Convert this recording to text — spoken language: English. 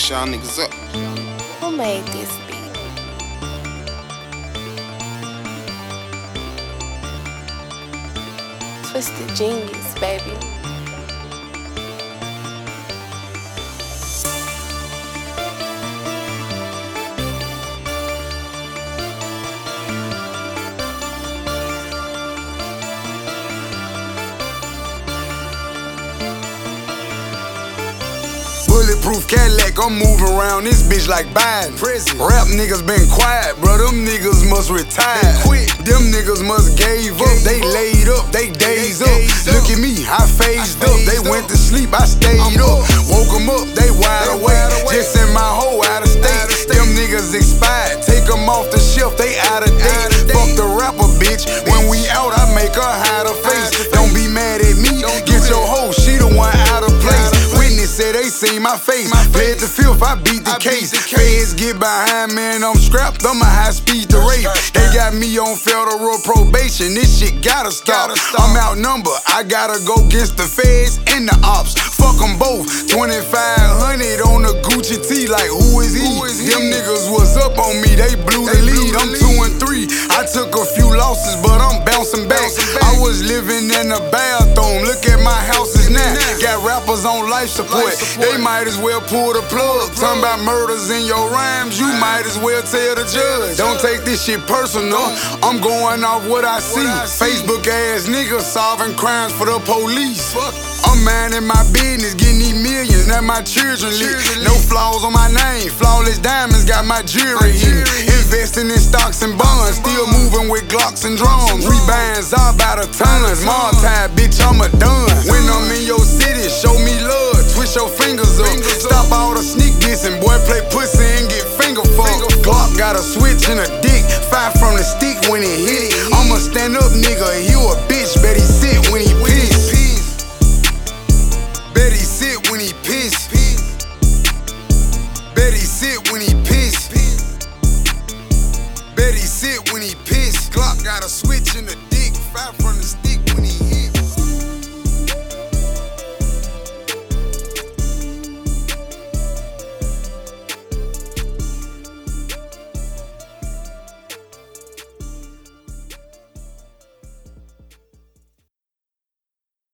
fuck y'all niggas up. Who made this beat? Twisted Genius, baby. Bulletproof Cadillac, I'm moving around this bitch like Biden. Prison. Rap niggas been quiet, bro. Them niggas must retire. They quit. Them niggas must gave up. They laid up, they days up. Look at me, I phased up. They went to sleep, I stayed up. Woke them up, they wide awake. Just sent my hoe out of state. Them niggas expired. Take them off the shelf, they out of date. Fuck the rapper, bitch. When we out, I make her hide her face. Don't be mad at me. Get your hoe, she the one out of place. Witness said they seen my face. Plead the filth, I beat the case. Feds get behind me and I'm strapped. I'm a high speed to race. They got me on federal probation. This shit gotta stop. I'm outnumbered. I gotta go against the feds and the ops. Fuck them both. 2,500 on the Gucci T. Like who is he? Them niggas was up on me. They blew the lead. I'm 2 and 3. I took a few losses, but I'm bouncing back. I was living in a bathroom. Look at my houses now. Got rappers on life support. They might as well pull the plug. Talking about murders in your rhymes, you might as well tell the judge. Don't take this shit personal. I'm going off what I see. Facebook ass niggas solving crimes for the police. I'm minding my business, getting these millions. Now my children live. No flaws on my name. Flawless diamonds got my jewelry here. Investing in stocks and bonds. Still moving with Glocks and drums. Rebinds all by the tons. Multi, bitch, I'm a done. When I'm in your city, show me love. Twist your fingers up. Stop all the sneak dissing. Boy, play pussy and get finger fucked. Glock got a switch and a dick. Fire from the stick when it hit. I'm a stand up nigga. You a bitch. Bet he sit when he piss. Bet he sit when he piss. Bet he sit when he piss. Bet he sit when he piss. Glock got a switch in the